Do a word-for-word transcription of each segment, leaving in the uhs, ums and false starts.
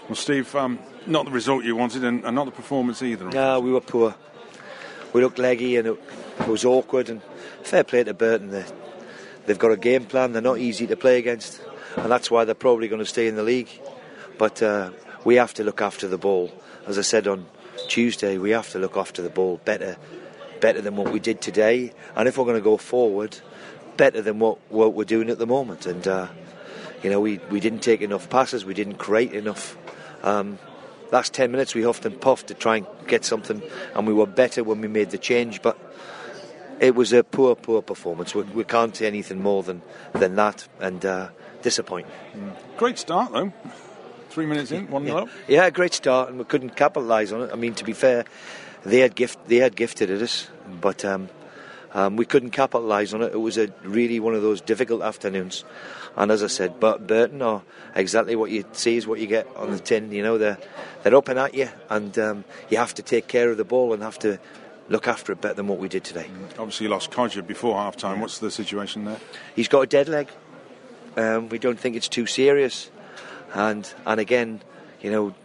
Well, Steve, um, not the result you wanted and, and not the performance either. No, we were poor. We looked leggy and it, it was awkward. And fair play to Burton. They, they've got a game plan. They're not easy to play against, and that's why they're probably going to stay in the league. But uh, we have to look after the ball. As I said on Tuesday, we have to look after the ball better, better than what we did today. And if we're going to go forward, better than what, what we're doing at the moment. And uh, you know, we, we didn't take enough passes. We didn't create enough. Um, last ten minutes we huffed and puffed to try and get something, and we were better when we made the change, but it was a poor poor performance. We, we can't say anything more than, than that, and uh, disappointing. Mm. Great start though, three minutes in, one nil yeah. up. Yeah, great start, and we couldn't capitalise on it. I mean, to be fair, they had gift they had gifted at us, but um, um, we couldn't capitalise on it. It was a really one of those difficult afternoons. And as I said, but Burton are exactly what you see is what you get on the tin. You know, they're they're up and at you, and um, you have to take care of the ball and have to look after it better than what we did today. Obviously, you lost Kodja before half time. What's the situation there? He's got a dead leg. Um, we don't think it's too serious, and and again, you know,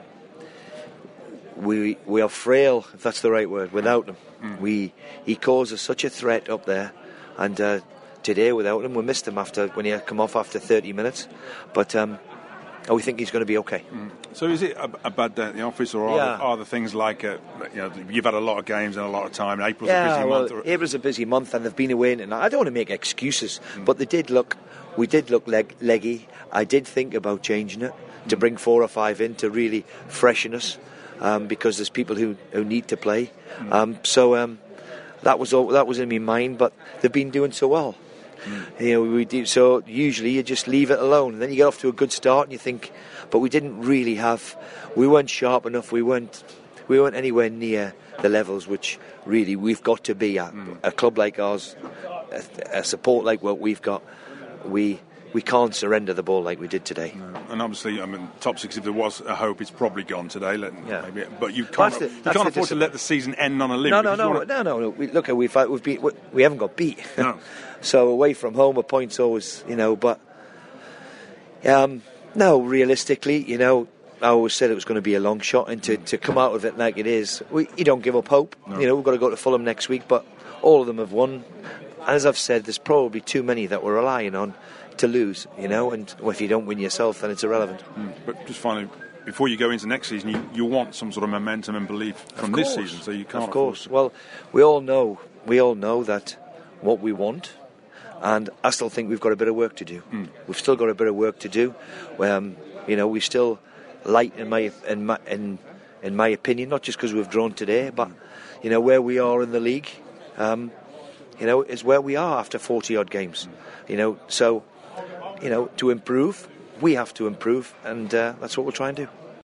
we we are frail, if that's the right word. Without him, mm. we he causes such a threat up there, and. Uh, Today, without him, we missed him after when he had come off after thirty minutes. But um, we think he's going to be okay. Mm. So, is it a, a bad day at the office, or are, yeah. the, are the things like uh, you know you've had a lot of games and a lot of time? April's yeah, a busy well, month. Or... April's a busy month, and they've been away. And I don't want to make excuses, mm. but they did look. We did look leg, leggy. I did think about changing it mm. to bring four or five in to really freshen us, um, because there's people who, who need to play. Mm. Um, so um, that was all, that was in my mind. But they've been doing so well. Mm. You know, we do so. Usually, you just leave it alone, and then you get off to a good start, and you think, but we didn't really have. We weren't sharp enough. We weren't. We weren't anywhere near the levels which really we've got to be at. Mm. A club like ours, a, a support like what we've got, we we can't surrender the ball like we did today. No. And obviously, I mean, top six. If there was a hope, it's probably gone today. Let, yeah. maybe, but you can't. The, you can't afford to let the season end on a limb. No, no, no, wanna... no, no, no. We, look, we've we've beat. We haven't got beat. No. So away from home, a point's always, you know, but um, no, realistically, you know, I always said it was going to be a long shot, and to, to come out of it like it is, we, you don't give up hope. No. You know, we've got to go to Fulham next week, but all of them have won. And as I've said, there's probably too many that we're relying on to lose, you know, and well, if you don't win yourself, then it's irrelevant. Mm. But just finally, before you go into next season, you, you want some sort of momentum and belief from this season, so you can't. Of course. Well, we all know, we all know that what we want. And I still think we've got a bit of work to do. Mm. We've still got a bit of work to do. Um, you know, we still light in my in my in, in my opinion, not just because we've drawn today, but you know where we are in the league. Um, you know, is where we are after forty odd games. Mm. You know, so you know to improve, we have to improve, and uh, that's what we'll try and do.